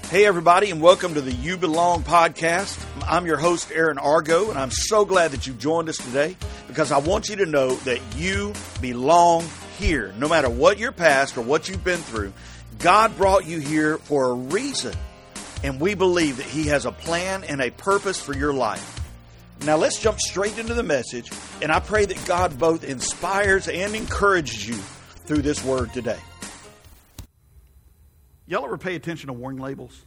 Hey everybody, and welcome to the You Belong podcast. I'm your host, Aaron Argo, and I'm so glad that you've joined us today because I want you to know that you belong here. No matter what your past or what you've been through, God brought you here for a reason, and we believe that He has a plan and a purpose for your life. Now let's jump straight into the message, and I pray that God both inspires and encourages you through this word today. Y'all ever pay attention to warning labels?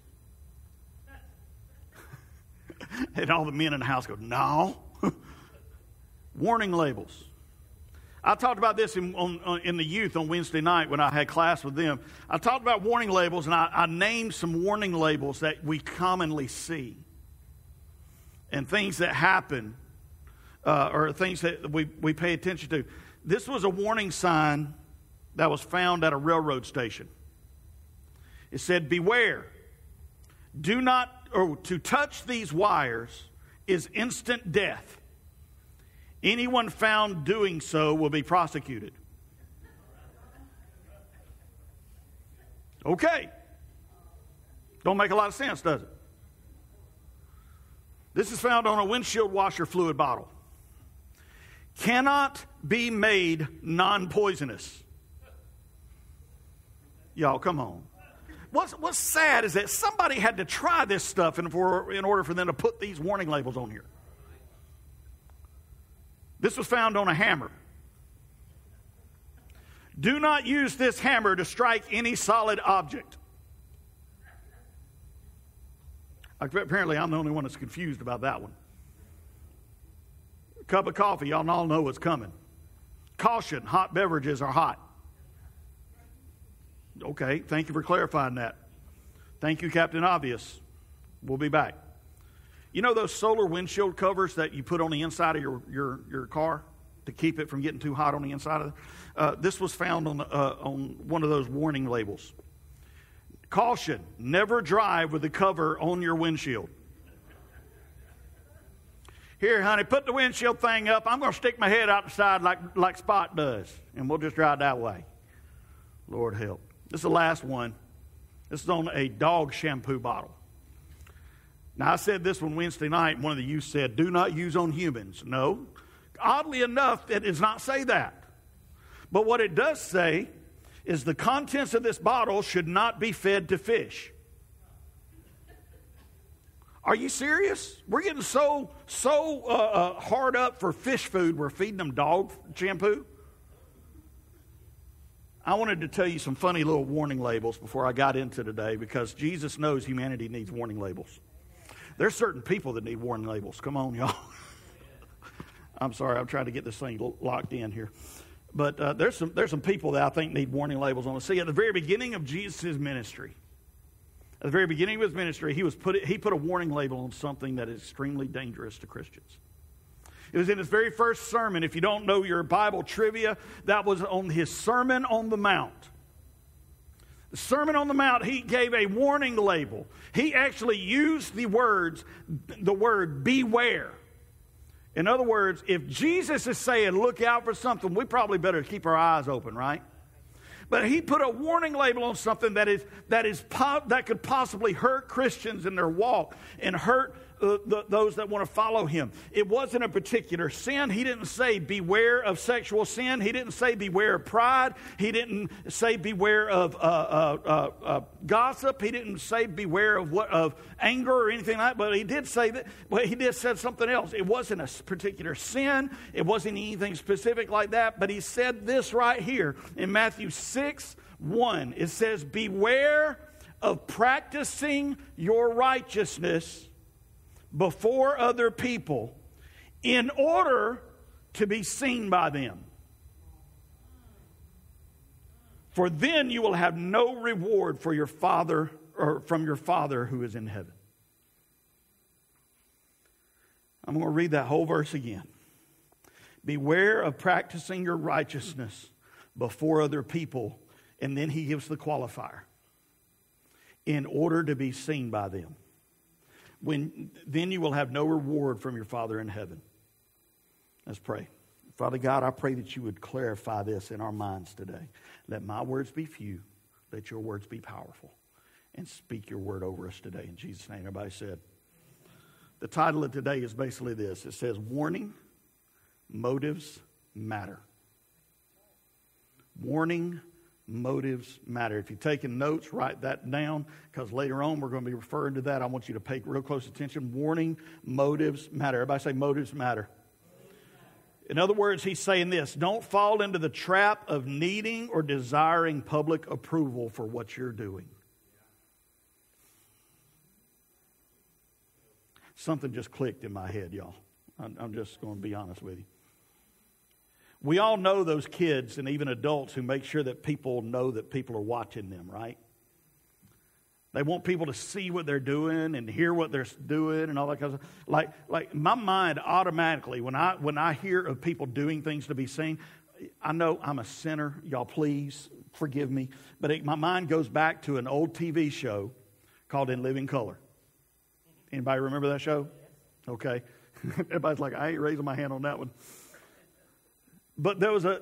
And all the men in the house go, no. Warning labels. I talked about this in the youth on Wednesday night when I had class with them. I talked about warning labels, and I named some warning labels that we commonly see. And things that happen, or things that we pay attention to. This was a warning sign that was found at a railroad station. It said, beware, do not, or to touch these wires is instant death. Anyone found doing so will be prosecuted. Okay. Don't make a lot of sense, does it? This is found on a windshield washer fluid bottle. Cannot be made non-poisonous. Y'all, come on. What's sad is that somebody had to try this stuff in order for them to put these warning labels on here. This was found on a hammer. Do not use this hammer to strike any solid object. Apparently, I'm the only one that's confused about that one. A cup of coffee, y'all all know what's coming. Caution, hot beverages are hot. Okay, thank you for clarifying that. Thank you, Captain Obvious. We'll be back. You know those solar windshield covers that you put on the inside of your car to keep it from getting too hot on the inside of it? This was found on one of those warning labels. Caution, never drive with the cover on your windshield. Here, honey, put the windshield thing up. I'm going to stick my head out the side like Spot does, and we'll just drive that way. Lord help. This is the last one. This is on a dog shampoo bottle. Now, I said this one Wednesday night, and one of the youth said, do not use on humans. No. Oddly enough, it does not say that. But what it does say is the contents of this bottle should not be fed to fish. Are you serious? We're getting so hard up for fish food, we're feeding them dog shampoo? I wanted to tell you some funny little warning labels before I got into today because Jesus knows humanity needs warning labels. There's certain people that need warning labels. Come on, y'all. I'm sorry, I'm trying to get this thing locked in here. But there's some people that I think need warning labels on the sea. At the very beginning of Jesus' ministry, at the very beginning of his ministry, he put a warning label on something that is extremely dangerous to Christians. It was in his very first sermon. If you don't know your Bible trivia, that was on his Sermon on the Mount. The Sermon on the Mount, he gave a warning label. He actually used the word beware. In other words, if Jesus is saying look out for something, we probably better keep our eyes open, right? But he put a warning label on something that could possibly hurt Christians in their walk and hurt those that want to follow him. It wasn't a particular sin. He didn't say beware of sexual sin. He didn't say beware of pride. He didn't say beware of gossip. He didn't say beware of anger or anything like that. But he did say that. Well, he did say something else. It wasn't a particular sin. It wasn't anything specific like that. But he said this right here in Matthew 6:1. It says, beware of practicing your righteousness before other people in order to be seen by them. For then you will have no reward for your Father or from your Father who is in heaven. I'm going to read that whole verse again. Beware of practicing your righteousness before other people, and then he gives the qualifier. In order to be seen by them. Then you will have no reward from your Father in heaven. Let's pray. Father God, I pray that you would clarify this in our minds today. Let my words be few. Let your words be powerful. and speak your word over us today. In Jesus' name, everybody said. The title of today is basically this. It says, Warning, Motives Matter. Warning, motives matter. If you're taking notes, write that down, because later on we're going to be referring to that. I want you to pay real close attention. Warning, motives matter. Everybody say motives matter. In other words, he's saying this: don't fall into the trap of needing or desiring public approval for what you're doing. Something just clicked in my head, y'all. I'm just going to be honest with you. We all know those kids and even adults who make sure that people know that people are watching them, right? They want people to see what they're doing and hear what they're doing and all that kind of stuff. Like my mind automatically, when I hear of people doing things to be seen, I know I'm a sinner. Y'all please forgive me. But my mind goes back to an old TV show called In Living Color. Anybody remember that show? Okay. Everybody's like, I ain't raising my hand on that one. But there was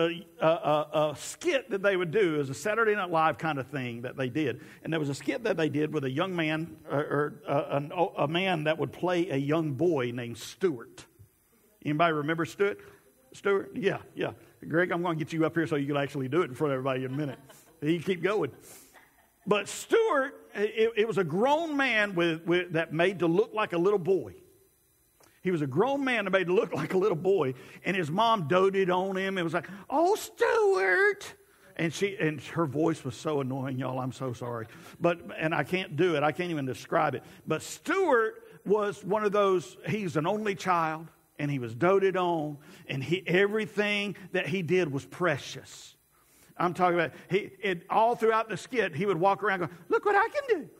a skit that they would do. It was a Saturday Night Live kind of thing that they did. And there was a skit that they did with a young man, or a man that would play a young boy named Stuart. Anybody remember Stuart? Stuart? Yeah. Greg, I'm going to get you up here so you can actually do it in front of everybody in a minute. You keep going. But Stuart, it was a grown man that made to look like a little boy. He was a grown man that made to look like a little boy, and his mom doted on him. It was like, "Oh, Stuart," and her voice was so annoying, y'all. I'm so sorry, and I can't do it. I can't even describe it. But Stuart was one of those. He's an only child, and he was doted on, and everything that he did was precious. I'm talking about all throughout the skit, he would walk around going, "Look what I can do."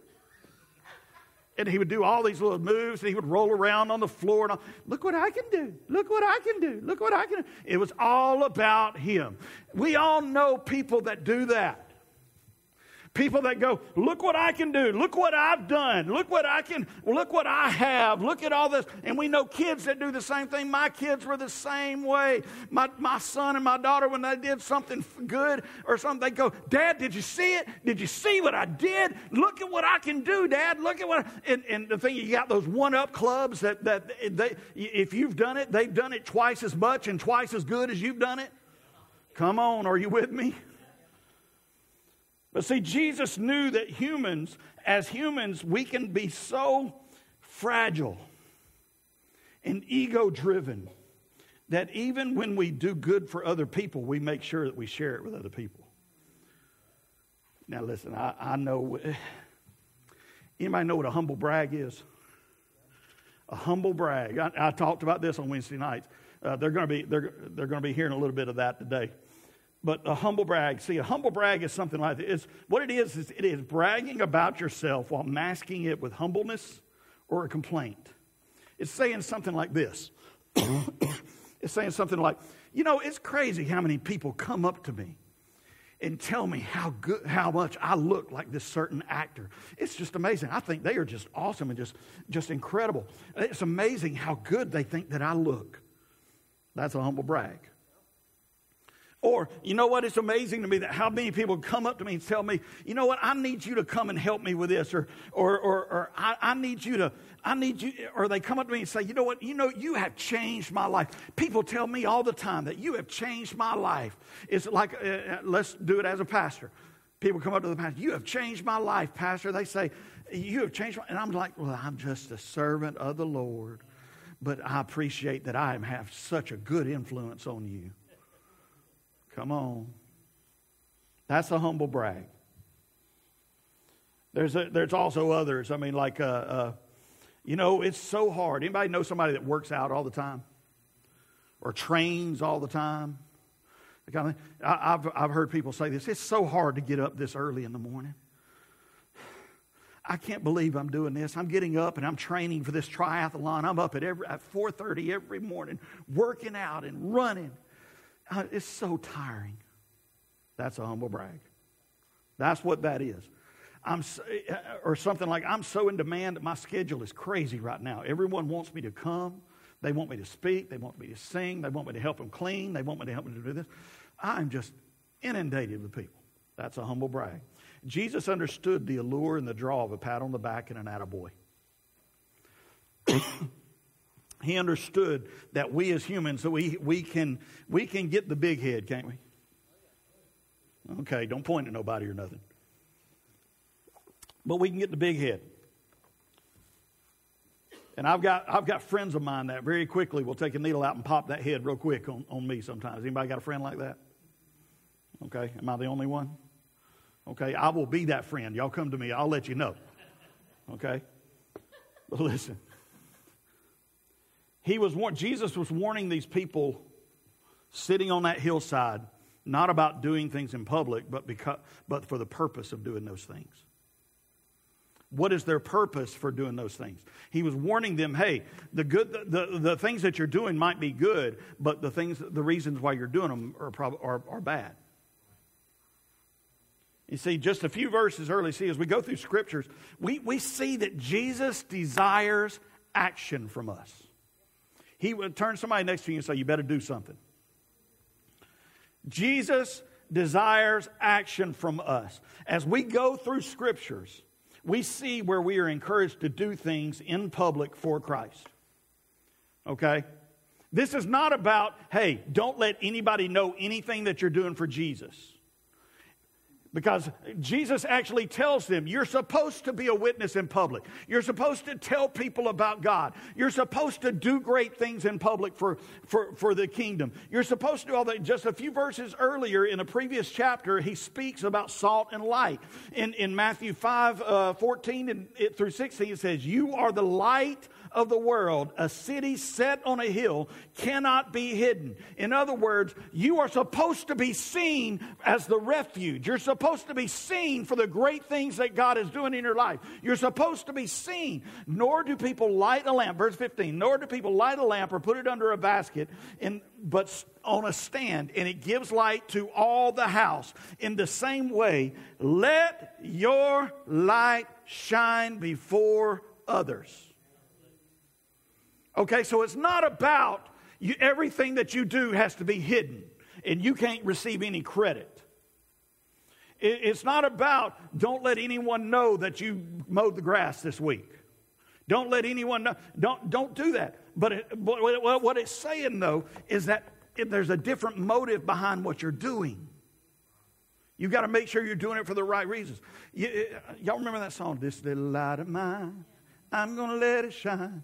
And he would do all these little moves, and he would roll around on the floor. And look what I can do. Look what I can do. Look what I can do. It was all about him. We all know people that do that. People that go, look what I can do. Look what I've done. Look what I have. Look at all this. And we know kids that do the same thing. My kids were the same way. My son and my daughter, when they did something good or something, they go, "Dad, did you see it? Did you see what I did? Look at what I can do, Dad. Look at what and the thing, you got those one-up clubs that they, if you've done it, they've done it twice as much and twice as good as you've done it. Come on, are you with me? But see, Jesus knew that as humans, we can be so fragile and ego-driven that even when we do good for other people, we make sure that we share it with other people. Now listen, I know, anybody know what a humble brag is? A humble brag. I talked about this on Wednesday nights. They're going to be hearing a little bit of that today. But a humble brag, see, a humble brag is something like this. What it is it is bragging about yourself while masking it with humbleness or a complaint. It's saying something like this. It's saying something like, it's crazy how many people come up to me and tell me how much I look like this certain actor. It's just amazing. I think they are just awesome and just incredible. It's amazing how good they think that I look. That's a humble brag. Or, you know what? It's amazing to me that how many people come up to me and tell me, "You know what? I need you to come and help me with this," or I need you, or they come up to me and say, "You know what? You have changed my life." People tell me all the time that you have changed my life. It's like, let's do it as a pastor. People come up to the pastor, "You have changed my life, Pastor." They say, "You have changed my," and I'm like, "Well, I'm just a servant of the Lord, but I appreciate that I have such a good influence on you." Come on. That's a humble brag. There's also others. I mean, like, it's so hard. Anybody know somebody that works out all the time? Or trains all the time? I've heard people say this. It's so hard to get up this early in the morning. I can't believe I'm doing this. I'm getting up and I'm training for this triathlon. I'm up at 4:30 every morning, working out and running. It's so tiring. That's a humble brag. That's what that is. Or something like, "I'm so in demand that my schedule is crazy right now. Everyone wants me to come. They want me to speak. They want me to sing. They want me to help them clean. They want me to help them to do this. I'm just inundated with people." That's a humble brag. Jesus understood the allure and the draw of a pat on the back and an attaboy. He understood that we as humans, that we can get the big head, can't we? Okay, don't point at nobody or nothing. But we can get the big head. And I've got friends of mine that very quickly will take a needle out and pop that head real quick on me sometimes. Anybody got a friend like that? Okay, am I the only one? Okay, I will be that friend. Y'all come to me, I'll let you know. Okay? But listen. Jesus was warning these people sitting on that hillside, not about doing things in public, but for the purpose of doing those things. What is their purpose for doing those things? He was warning them, hey, the things that you're doing might be good, but the reasons why you're doing them are bad. You see, just a few verses early, as we go through scriptures, we see that Jesus desires action from us. He would turn somebody next to you and say, you better do something. Jesus desires action from us. As we go through scriptures, we see where we are encouraged to do things in public for Christ. Okay? This is not about, hey, don't let anybody know anything that you're doing for Jesus. Because Jesus actually tells them, you're supposed to be a witness in public. You're supposed to tell people about God. You're supposed to do great things in public for the kingdom. You're supposed to do all that. Just a few verses earlier in a previous chapter, he speaks about salt and light. In Matthew 5:14 through 16, it says, you are the light of the world. A city set on a hill cannot be hidden. In other words, you are supposed to be seen as the refuge. You're supposed to be seen for the great things that God is doing in your life. You're supposed to be seen. Nor do people light a lamp, verse 15, nor do people light a lamp or put it under a basket, but on a stand, and it gives light to all the house. In the same way, let your light shine before others. Okay, so it's not about everything that you do has to be hidden and you can't receive any credit. It's not about don't let anyone know that you mowed the grass this week. Don't let anyone know. Don't do that. But what it's saying, though, is that there's a different motive behind what you're doing. You've got to make sure you're doing it for the right reasons. Y'all remember that song, This Little Light of Mine, I'm going to let it shine.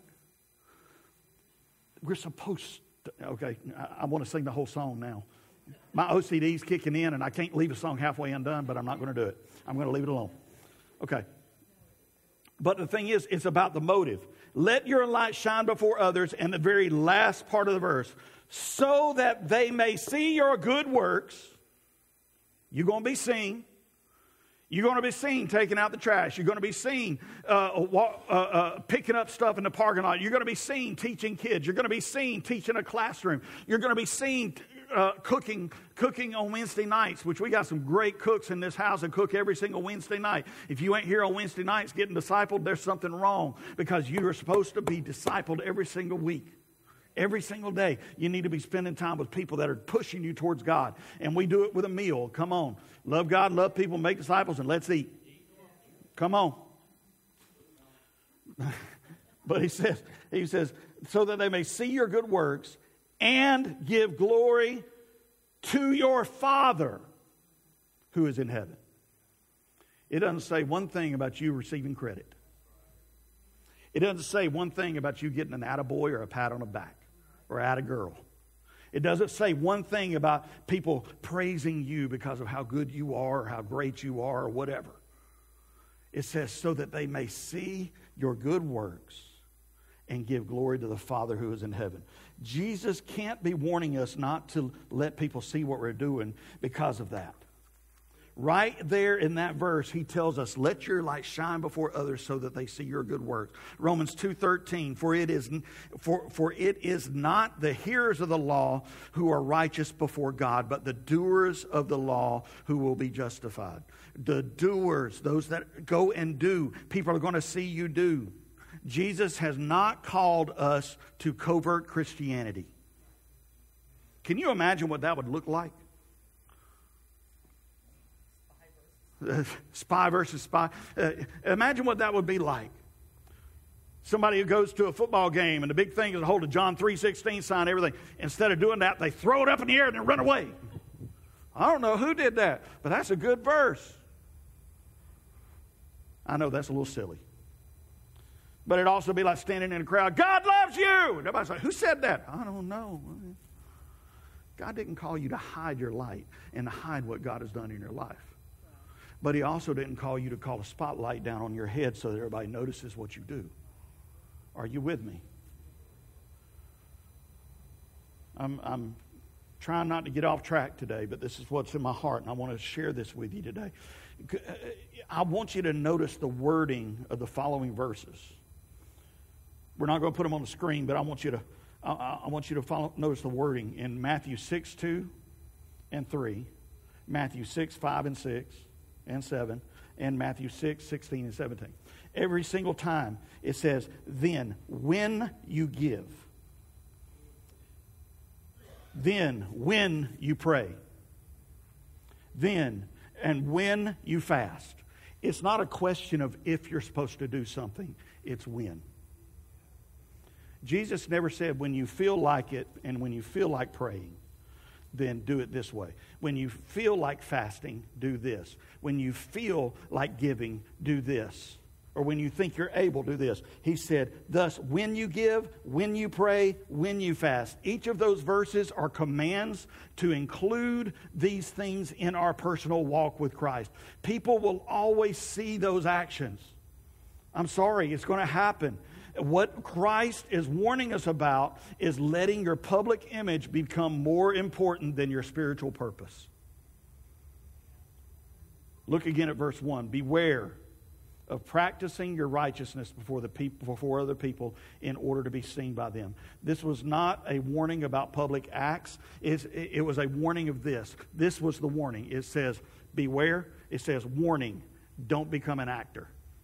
We're supposed to, okay, I want to sing the whole song now. My OCD's kicking in and I can't leave a song halfway undone, but I'm not going to do it. I'm going to leave it alone. Okay. But the thing is, it's about the motive. Let your light shine before others, and the very last part of the verse, so that they may see your good works. You're going to be seen. You're going to be seen taking out the trash. You're going to be seen picking up stuff in the parking lot. You're going to be seen teaching kids. You're going to be seen teaching a classroom. You're going to be seen cooking on Wednesday nights, which we got some great cooks in this house that cook every single Wednesday night. If you ain't here on Wednesday nights getting discipled, there's something wrong, because you are supposed to be discipled every single week. Every single day, you need to be spending time with people that are pushing you towards God. And we do it with a meal. Come on. Love God, love people, make disciples, and let's eat. Come on. But he says, so that they may see your good works and give glory to your Father who is in heaven. It doesn't say one thing about you receiving credit. It doesn't say one thing about you getting an attaboy or a pat on the back or attagirl. It doesn't say one thing about people praising you because of how good you are or how great you are or whatever. It says so that they may see your good works and give glory to the Father who is in heaven. Jesus can't be warning us not to let people see what we're doing because of that. Right there in that verse, he tells us, let your light shine before others so that they see your good works. Romans 2:13, for it is not the hearers of the law who are righteous before God, but the doers of the law who will be justified. The doers, those that go and do, people are going to see you do. Jesus has not called us to covert Christianity. Can you imagine what that would look like? Spy versus spy. Imagine what that would be like. Somebody who goes to a football game and the big thing is to hold a John 3:16 sign, everything. Instead of doing that, they throw it up in the air and then run away. I don't know who did that, but that's a good verse. I know that's a little silly. But it'd also be like standing in a crowd, God loves you! And everybody's like, who said that? I don't know. God didn't call you to hide your light and to hide what God has done in your life. But he also didn't call you to call a spotlight down on your head so that everybody notices what you do. Are you with me? I'm trying not to get off track today, but this is what's in my heart, and I want to share this with you today. I want you to notice the wording of the following verses. We're not going to put them on the screen, but I want you to notice the wording in Matthew 6:2 and 3, Matthew 6:5 and 6 and 7, and Matthew 6:16 and 17. Every single time it says, then when you give, then when you pray, then and when you fast. It's not a question of if you're supposed to do something, it's when. Jesus never said when you feel like it and when you feel like praying, then do it this way. When you feel like fasting, do this. When you feel like giving, do this. Or when you think you're able, do this. He said, thus, when you give, when you pray, when you fast. Each of those verses are commands to include these things in our personal walk with Christ. People will always see those actions. I'm sorry, it's going to happen. What Christ is warning us about is letting your public image become more important than your spiritual purpose. Look again at verse 1. Beware of practicing your righteousness before other people in order to be seen by them. This was not a warning about public acts. It was a warning of this. This was the warning. It says, beware. It says, warning, don't become an actor.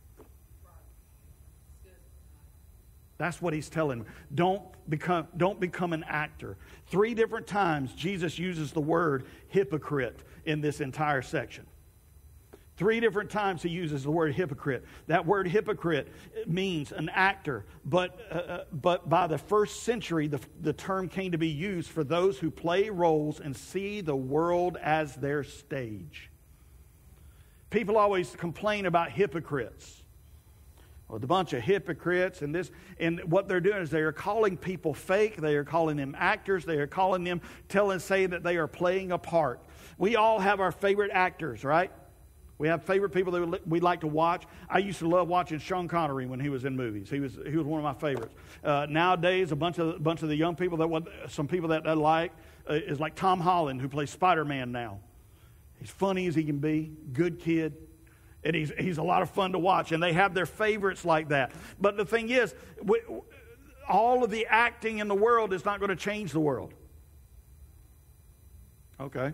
That's what he's telling them. Don't become an actor. 3 different times Jesus uses the word hypocrite in this entire section. 3 different times he uses the word hypocrite. That word hypocrite means an actor, but by the first century, the term came to be used for those who play roles and see the world as their stage. People always complain about hypocrites. Well, the bunch of hypocrites and this, and what they're doing is they are calling people fake. They are calling them actors. They are calling them, saying that they are playing a part. We all have our favorite actors, right? We have favorite people that we like to watch. I used to love watching Sean Connery when he was in movies. He was one of my favorites. Nowadays, a bunch of the young people some people that I like is like Tom Holland, who plays Spider-Man now. He's funny as he can be, good kid, and he's a lot of fun to watch. And they have their favorites like that. But the thing is, all of the acting in the world is not going to change the world. Okay.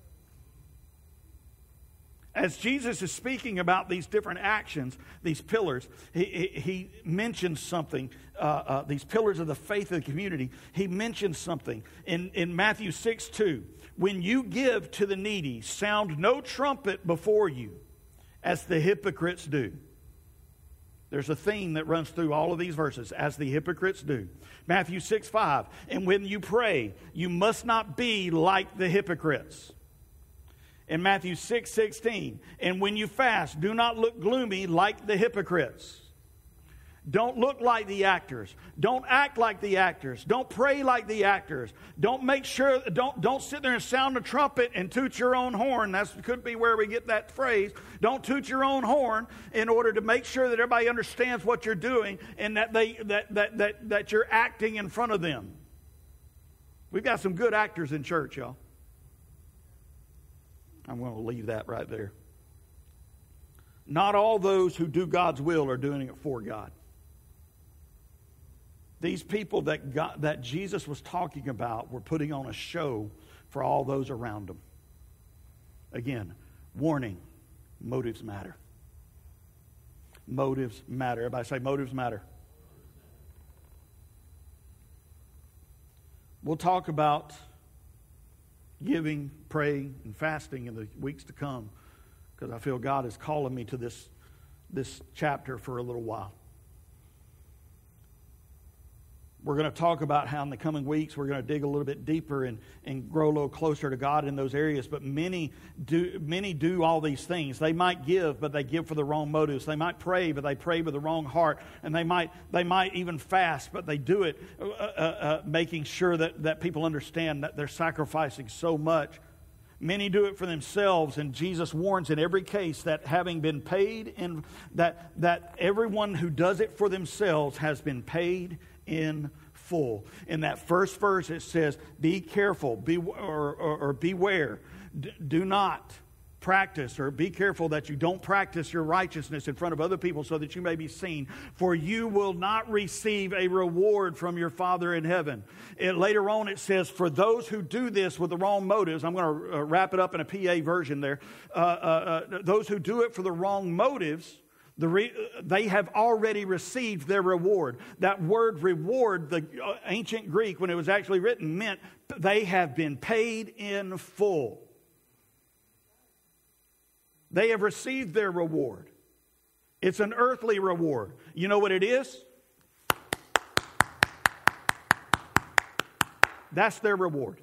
As Jesus is speaking about these different actions, these pillars, he mentions something, these pillars of the faith of the community. He mentions something in Matthew 6:2. When you give to the needy, sound no trumpet before you, as the hypocrites do. There's a theme that runs through all of these verses, as the hypocrites do. Matthew 6:5. And when you pray, you must not be like the hypocrites. In Matthew 6:16, and when you fast, do not look gloomy like the hypocrites. Don't look like the actors. Don't act like the actors. Don't pray like the actors. Don't sit there and sound a trumpet and toot your own horn. That could be where we get that phrase. Don't toot your own horn in order to make sure that everybody understands what you're doing and that you're acting in front of them. We've got some good actors in church, y'all. I'm going to leave that right there. Not all those who do God's will are doing it for God. These people that Jesus was talking about were putting on a show for all those around them. Again, warning, motives matter. Motives matter. Everybody say motives matter. We'll talk about giving, praying, and fasting in the weeks to come because I feel God is calling me to this chapter for a little while. We're going to talk about how in the coming weeks we're going to dig a little bit deeper and grow a little closer to God in those areas. But many do all these things. They might give, but they give for the wrong motives. They might pray, but they pray with the wrong heart. And they might even fast, but they do it making sure that people understand that they're sacrificing so much. Many do it for themselves, and Jesus warns in every case that having been paid, that everyone who does it for themselves has been paid in full. In that first verse it says, be careful, beware, do not practice, or be careful that you don't practice your righteousness in front of other people so that you may be seen, for you will not receive a reward from your Father in heaven. Later on it says, for those who do this with the wrong motives, I'm going to wrap it up in a PA version there, those who do it for the wrong motives, they have already received their reward. That word reward, the ancient Greek, when it was actually written, meant they have been paid in full. They have received their reward. It's an earthly reward. You know what it is? That's their reward.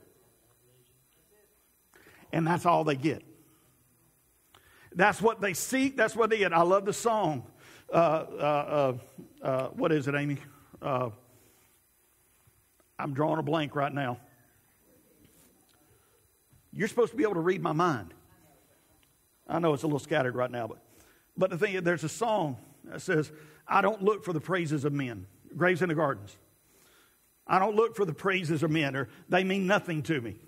And that's all they get. That's what they seek. That's what they get. I love the song. What is it, Amy? I'm drawing a blank right now. You're supposed to be able to read my mind. I know it's a little scattered right now, but the thing is, there's a song that says, I don't look for the praises of men. Graves in the Gardens. I don't look for the praises of men, or they mean nothing to me.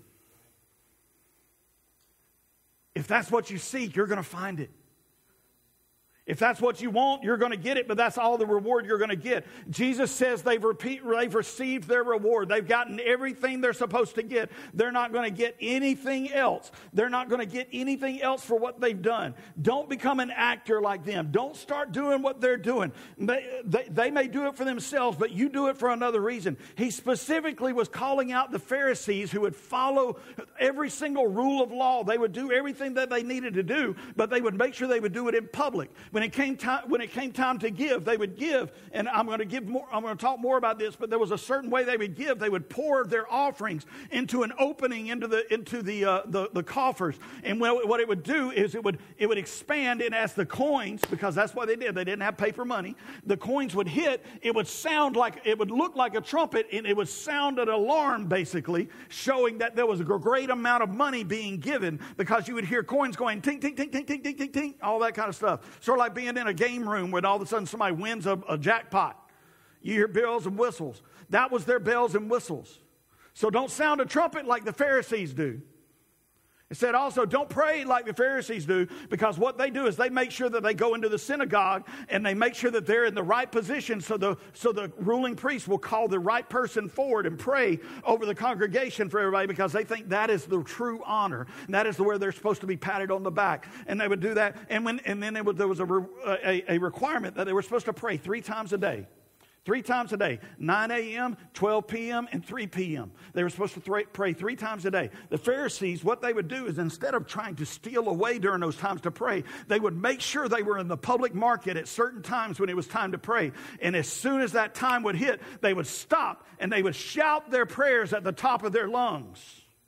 If that's what you seek, you're going to find it. If that's what you want, you're going to get it, but that's all the reward you're going to get. Jesus says they've received their reward. They've gotten everything they're supposed to get. They're not going to get anything else. They're not going to get anything else for what they've done. Don't become an actor like them. Don't start doing what they're doing. They may do it for themselves, but you do it for another reason. He specifically was calling out the Pharisees who would follow every single rule of law. They would do everything that they needed to do, but they would make sure they would do it in public. When it came time to give, they would give, and I'm going to talk more about this. But there was a certain way they would give. They would pour their offerings into an opening into the coffers, and what it would do is it would expand, and as the coins, because that's what they did. They didn't have paper money. The coins would hit. It would look like a trumpet, and it would sound an alarm, basically showing that there was a great amount of money being given, because you would hear coins going tink, tink, tink, tink, tink, tink, tink, tink, all that kind of stuff. Sort of like being in a game room when all of a sudden somebody wins a jackpot. You hear bells and whistles. That was their bells and whistles. So don't sound a trumpet like the Pharisees do. It said also, don't pray like the Pharisees do, because what they do is they make sure that they go into the synagogue and they make sure that they're in the right position, so the ruling priest will call the right person forward and pray over the congregation for everybody, because they think that is the true honor. And that is where they're supposed to be patted on the back. And they would do that. And then there was a requirement that they were supposed to pray 3 times a day. 3 times a day, 9 a.m., 12 p.m., and 3 p.m. They were supposed to pray 3 times a day. The Pharisees, what they would do is, instead of trying to steal away during those times to pray, they would make sure they were in the public market at certain times when it was time to pray. And as soon as that time would hit, they would stop and they would shout their prayers at the top of their lungs.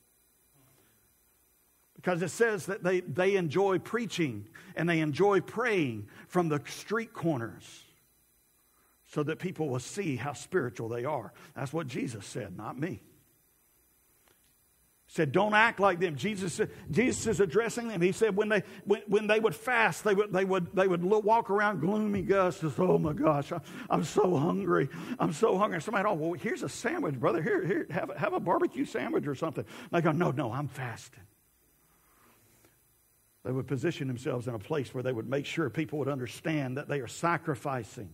Because it says that they enjoy preaching and they enjoy praying from the street corners, so that people will see how spiritual they are. That's what Jesus said, not me. He said, don't act like them. Jesus is addressing them. He said when they would fast, they would walk around gloomy, Gus, just, oh my gosh, I'm so hungry. I'm so hungry. Somebody, oh, well, here's a sandwich, brother. Here, have a barbecue sandwich or something. They go, no, I'm fasting. They would position themselves in a place where they would make sure people would understand that they are sacrificing.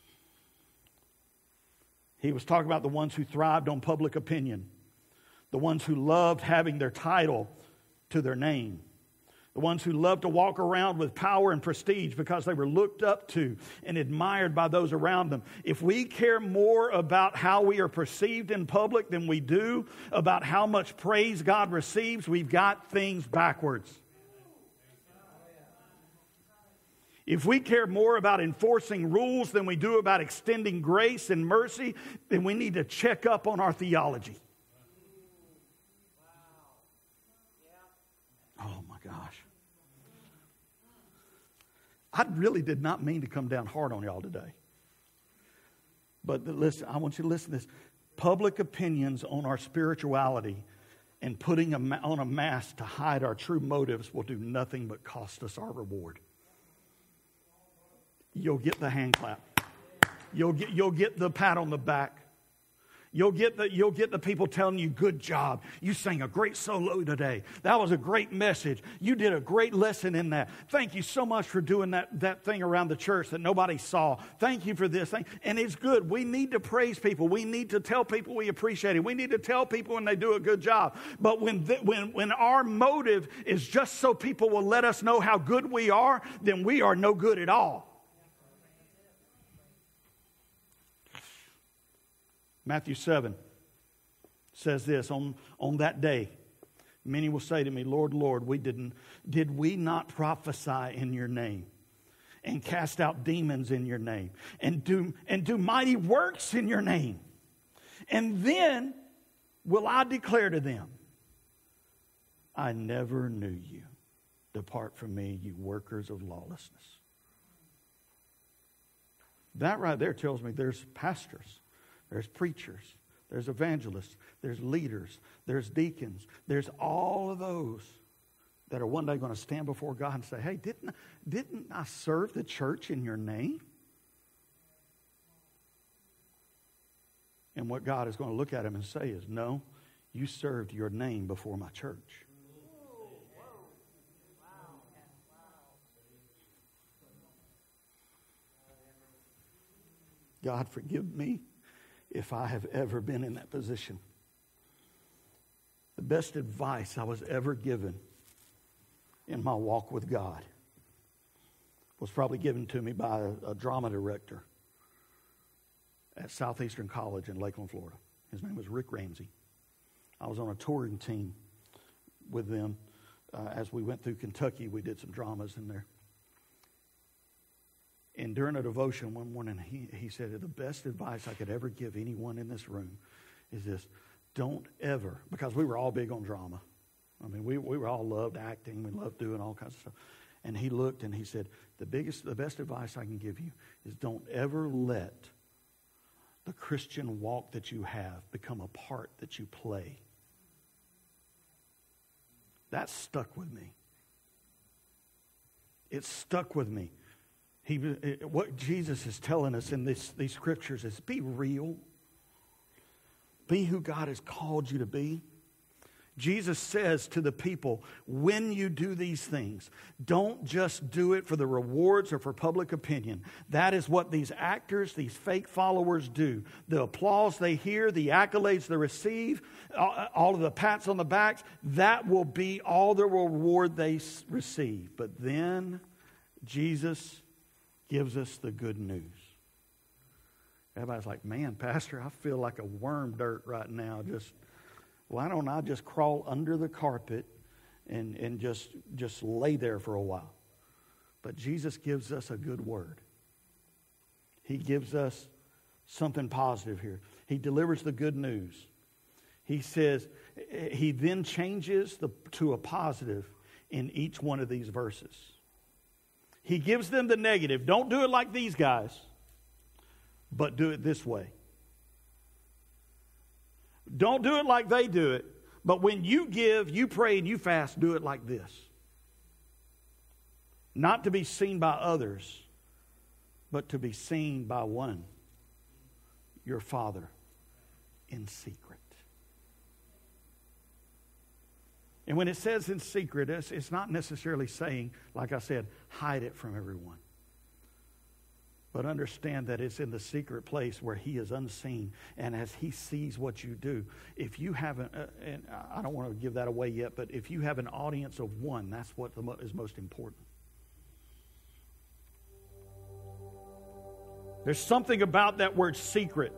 He was talking about the ones who thrived on public opinion, the ones who loved having their title to their name, the ones who loved to walk around with power and prestige because they were looked up to and admired by those around them. If we care more about how we are perceived in public than we do about how much praise God receives, we've got things backwards. If we care more about enforcing rules than we do about extending grace and mercy, then we need to check up on our theology. Oh my gosh. I really did not mean to come down hard on y'all today. But listen, I want you to listen to this. Public opinions on our spirituality and putting on a mask to hide our true motives will do nothing but cost us our reward. You'll get the hand clap. You'll get the pat on the back. You'll get the people telling you, good job. You sang a great solo today. That was a great message. You did a great lesson in that. Thank you so much for doing that thing around the church that nobody saw. Thank you for this thing. And it's good. We need to praise people. We need to tell people we appreciate it. We need to tell people when they do a good job. But when our motive is just so people will let us know how good we are, then we are no good at all. Matthew 7 says this, on that day, many will say to me, Lord, Lord, did we not prophesy in your name and cast out demons in your name and do mighty works in your name? And then will I declare to them, I never knew you. Depart from me, you workers of lawlessness. That right there tells me there's pastors. There's preachers, there's evangelists, there's leaders, there's deacons, there's all of those that are one day going to stand before God and say, hey, didn't I serve the church in your name? And what God is going to look at him and say is, no, you served your name before my church. God, forgive me if I have ever been in that position. The best advice I was ever given in my walk with God was probably given to me by a drama director at Southeastern College in Lakeland, Florida. His name was Rick Ramsey. I was on a touring team with them. As we went through Kentucky, we did some dramas in there. And during a devotion one morning, he said, the best advice I could ever give anyone in this room is this: don't ever, because we were all big on drama. I mean, we were all loved acting. We loved doing all kinds of stuff. And he looked and he said, the best advice I can give you is don't ever let the Christian walk that you have become a part that you play. That stuck with me. It stuck with me. What Jesus is telling us in these scriptures is be real. Be who God has called you to be. Jesus says to the people, when you do these things, don't just do it for the rewards or for public opinion. That is what these actors, these fake followers do. The applause they hear, the accolades they receive, all of the pats on the backs, that will be all the reward they receive. But then Jesus gives us the good news. Everybody's like, man, Pastor, I feel like a worm dirt right now. Why don't I just crawl under the carpet and just lay there for a while? But Jesus gives us a good word. He gives us something positive here. He delivers the good news. He says, he then changes to a positive in each one of these verses. He gives them the negative. Don't do it like these guys, but do it this way. Don't do it like they do it, but when you give, you pray, and you fast, do it like this. Not to be seen by others, but to be seen by one, your Father, in secret. And when it says in secret, it's not necessarily saying, like I said, hide it from everyone. But understand that it's in the secret place where he is unseen. And as he sees what you do, if you haven't, and I don't want to give that away yet, but if you have an audience of one, that's what is most important. There's something about that word secret.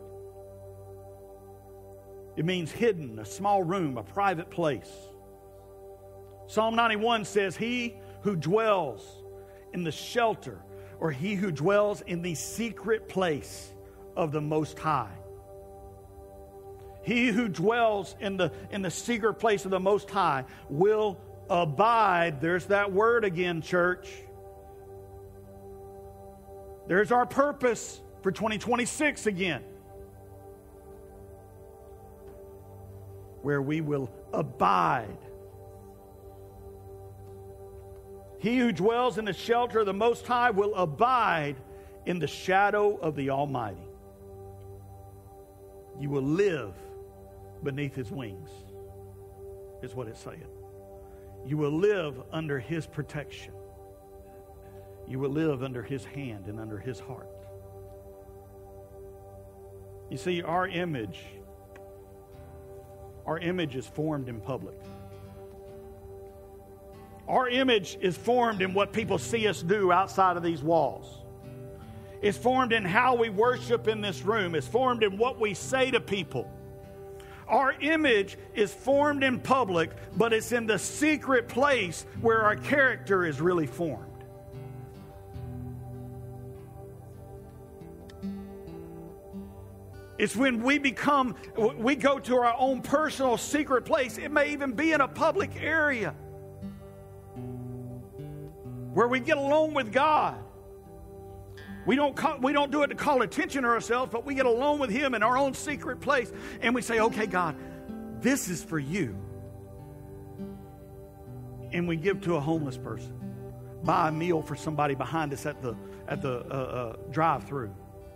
It means hidden, a small room, a private place. Psalm 91 says, he who dwells in the shelter or he who dwells in the secret place of the Most High. He who dwells in the secret place of the Most High will abide. There's that word again, church. There's our purpose for 2026 again. Where we will abide. He who dwells in the shelter of the Most High will abide in the shadow of the Almighty. You will live beneath His wings, is what it's saying. You will live under His protection. You will live under His hand and under His heart. You see, our image is formed in public. Our image is formed in what people see us do outside of these walls. It's formed in how we worship in this room. It's formed in what we say to people. Our image is formed in public, but it's in the secret place where our character is really formed. It's when we go to our own personal secret place. It may even be in a public area where we get alone with God. We don't do it to call attention to ourselves, but we get alone with Him in our own secret place, and we say, "Okay, God, this is for you." And we give to a homeless person, buy a meal for somebody behind us at the drive-through.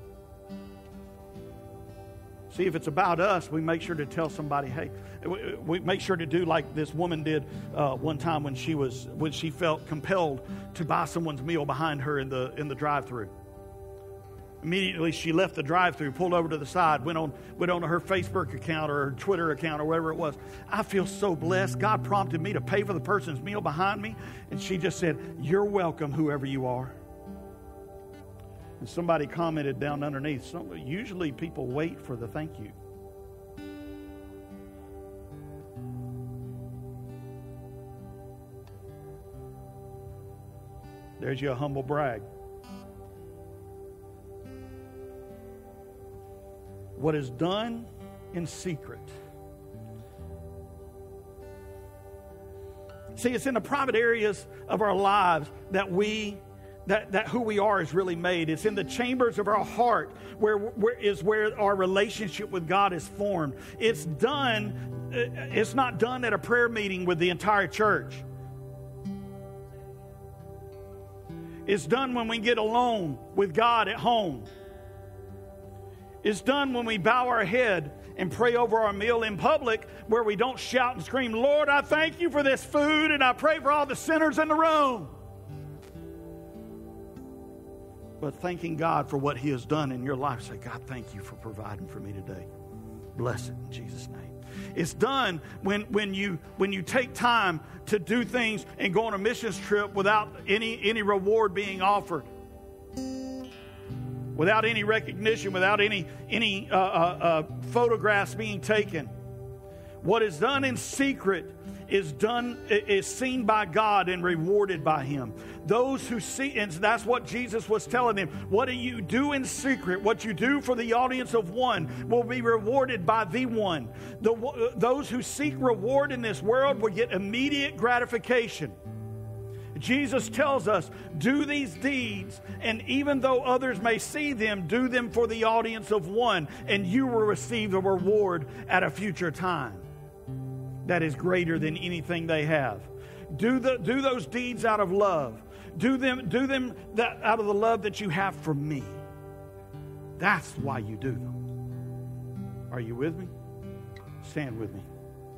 See, if it's about us, we make sure to tell somebody, hey, we make sure to do like this woman did one time when she felt compelled to buy someone's meal behind her in the drive-through. Immediately, she left the drive-through, pulled over to the side, went on to her Facebook account or her Twitter account or whatever it was. I feel so blessed. God prompted me to pay for the person's meal behind me. And she just said, "You're welcome, whoever you are." And somebody commented down underneath, usually people wait for the thank you. There's your humble brag. What is done in secret. See, it's in the private areas of our lives that who we are is really made. It's in the chambers of our heart where our relationship with God is formed. It's not done at a prayer meeting with the entire church. It's done when we get alone with God at home. It's done when we bow our head and pray over our meal in public, where we don't shout and scream, "Lord, I thank you for this food, and I pray for all the sinners in the room." But thanking God for what He has done in your life. Say, "God, thank you for providing for me today. Bless it in Jesus' name." It's done when you take time to do things and go on a missions trip without any reward being offered, without any recognition, without any photographs being taken. What is done in secret is seen by God and rewarded by Him. Those who see, and that's what Jesus was telling them. What do you do in secret? What you do for the audience of one will be rewarded by the one. Those who seek reward in this world will get immediate gratification. Jesus tells us, do these deeds, and even though others may see them, do them for the audience of one, and you will receive a reward at a future time that is greater than anything they have. Do those deeds out of love. Do them out of the love that you have for me. That's why you do them. Are you with me? Stand with me.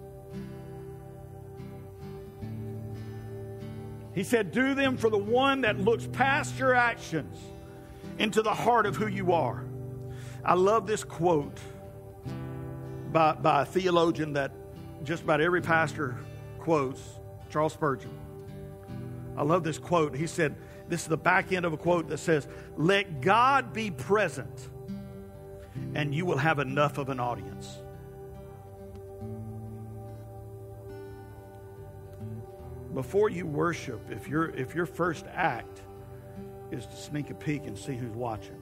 He said, do them for the one that looks past your actions into the heart of who you are. I love this quote by a theologian that just about every pastor quotes, Charles Spurgeon. I love this quote. He said, this is the back end of a quote that says, "Let God be present, and you will have enough of an audience." Before you worship, if your first act is to sneak a peek and see who's watching.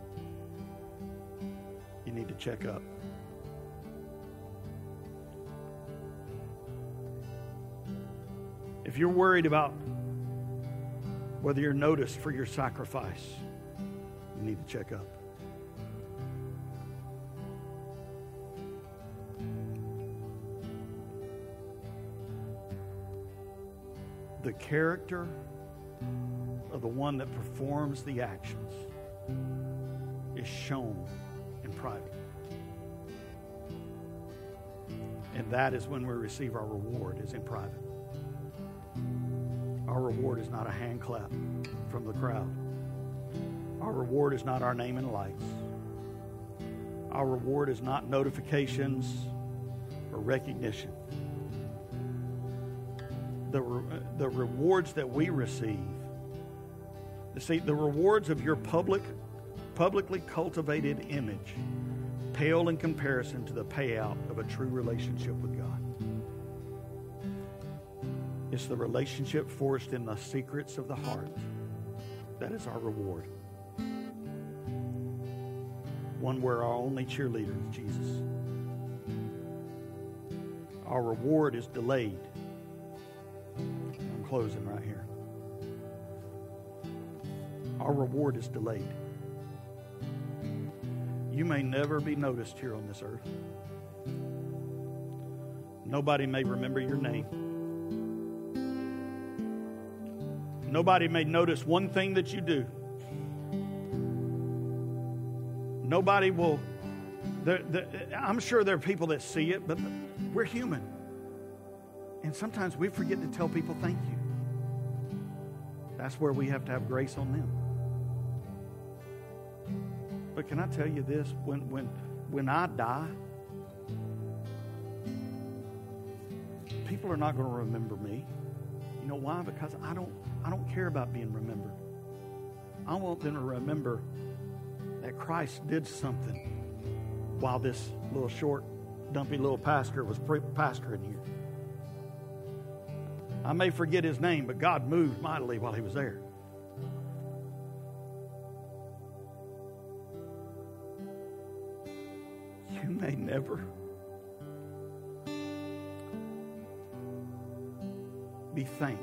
You need to check up. If you're worried about whether you're noticed for your sacrifice, you need to check up. The character of the one that performs the actions is shown in private. And that is when we receive our reward, is in private. Our reward is not a hand clap from the crowd. Our reward is not our name and lights. Our reward is not notifications or recognition. The rewards that we receive, the rewards of your publicly cultivated image pale in comparison to the payout of a true relationship with God. It's the relationship forged in the secrets of the heart that is our reward. One where our only cheerleader is Jesus. Our reward is delayed. I'm closing right here. Our reward is delayed. You may never be noticed here on this earth. Nobody may remember your name. Nobody may notice one thing that you do. Nobody will. I'm sure there are people that see it, but we're human. And sometimes we forget to tell people thank you. That's where we have to have grace on them. But can I tell you this? When I die, people are not going to remember me. You know why? Because I don't care about being remembered. I want them to remember that Christ did something while this little short, dumpy little pastor was pastoring here. I may forget his name, but God moved mightily while he was there. You may never be thanked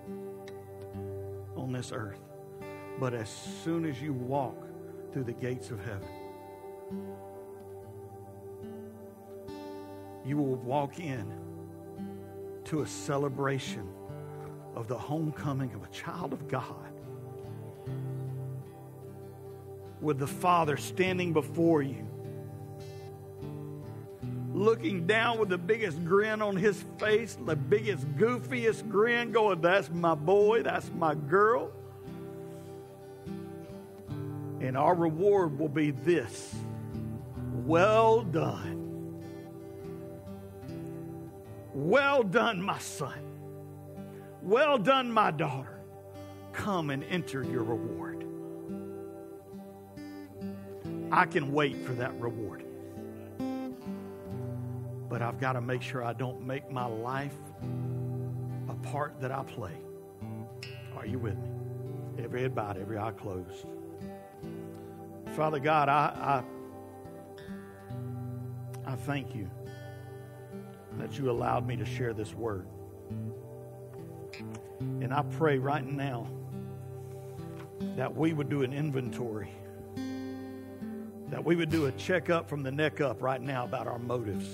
on this earth, but as soon as you walk through the gates of heaven, you will walk in to a celebration of the homecoming of a child of God, with the Father standing before you, looking down with the biggest grin on his face, the biggest, goofiest grin, going, that's my boy, that's my girl. And our reward will be this: well done. Well done, my son. Well done, my daughter. Come and enter your reward. I can wait for that reward. But I've got to make sure I don't make my life a part that I play. Are you with me? Every head bowed, every eye closed. Father God, I thank you that you allowed me to share this word. And I pray right now that we would do an inventory, that we would do a checkup from the neck up right now about our motives.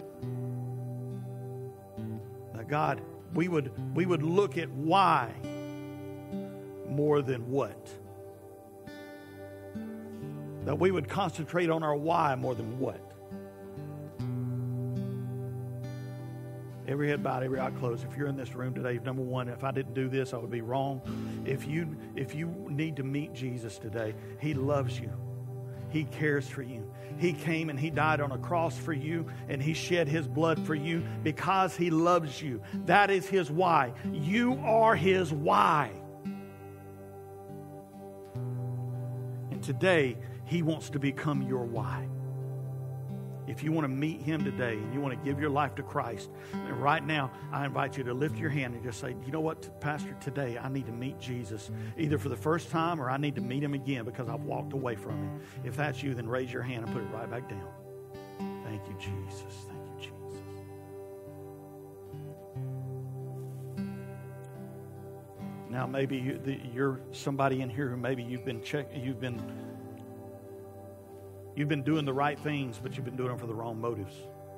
That God, we would look at why more than what. That we would concentrate on our why more than what. Every head bowed, every eye closed. If you're in this room today, number one, if I didn't do this, I would be wrong. If you need to meet Jesus today, he loves you. He cares for you. He came and he died on a cross for you, and he shed his blood for you because he loves you. That is his why. You are his why. And today, he wants to become your why. If you want to meet Him today and you want to give your life to Christ, then right now I invite you to lift your hand and just say, you know what, Pastor, today I need to meet Jesus, either for the first time or I need to meet Him again because I've walked away from Him. If that's you, then raise your hand and put it right back down. Thank you, Jesus. Thank you, Jesus. Now maybe you're somebody in here who maybe you've been doing the right things, but you've been doing them for the wrong motives.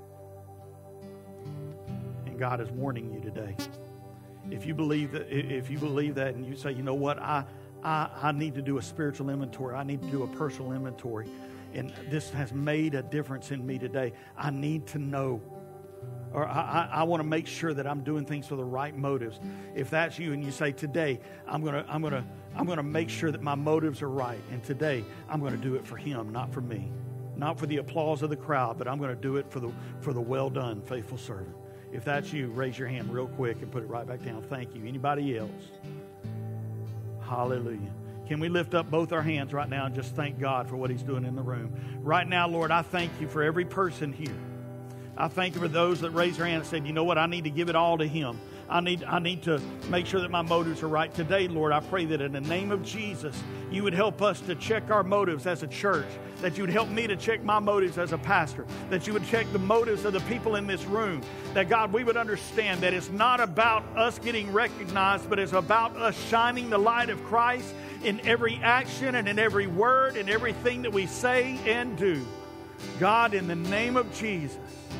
And God is warning you today. If you believe that and you say, you know what, I need to do a spiritual inventory. I need to do a personal inventory. And this has made a difference in me today. I need to know. Or I want to make sure that I'm doing things for the right motives. If that's you and you say, today I'm gonna make sure that my motives are right, and today I'm going to do it for Him, not for me, not for the applause of the crowd, but I'm going to do it for the well done, faithful servant. If that's you, raise your hand real quick and put it right back down. Thank you. Anybody else? Hallelujah. Can we lift up both our hands right now and just thank God for what He's doing in the room? Right now, Lord, I thank You for every person here. I thank You for those that raised their hand and said, you know what, I need to give it all to Him. I need to make sure that my motives are right. Today, Lord, I pray that in the name of Jesus, You would help us to check our motives as a church, that You would help me to check my motives as a pastor, that You would check the motives of the people in this room, that, God, we would understand that it's not about us getting recognized, but it's about us shining the light of Christ in every action and in every word and everything that we say and do. God, in the name of Jesus.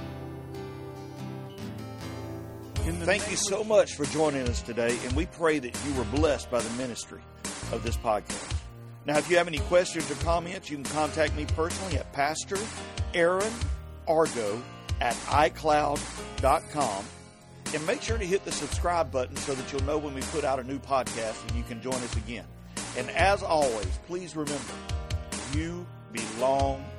Thank you so much for joining us today, and we pray that you were blessed by the ministry of this podcast. Now, if you have any questions or comments, you can contact me personally at Pastor Aaron Argo at iCloud.com. And make sure to hit the subscribe button so that you'll know when we put out a new podcast and you can join us again. And as always, please remember, you belong